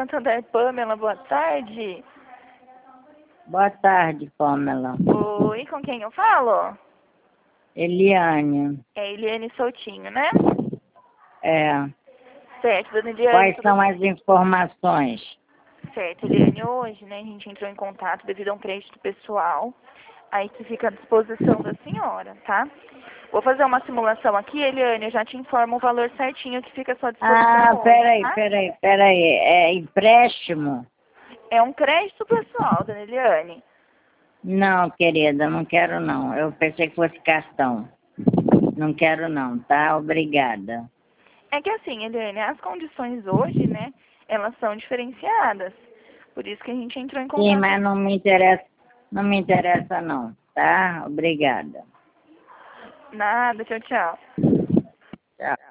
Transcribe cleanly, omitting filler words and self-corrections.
Santander, Pamela, boa tarde. Boa tarde, Pamela. Oi, com quem eu falo? Eliane. É Eliane Soutinho, né? É. Certo, dona Eliane. Quais são as informações? Certo, Eliane, hoje, né, a gente entrou em contato devido a um crédito pessoal, aí que fica à disposição da senhora, tá? Vou fazer uma simulação aqui, Eliane, eu já te informo o valor certinho que fica à sua disposição hoje, tá? Peraí. É empréstimo? É um crédito pessoal, dona Eliane. Não, querida, não quero não. Eu pensei que fosse cartão. Não quero não, tá? Obrigada. É que assim, Eliane, as condições hoje, né, elas são diferenciadas. Por isso que a gente entrou em Sim, contato. mas não me interessa não, tá? Obrigada. Nada, tchau, tchau. Tchau.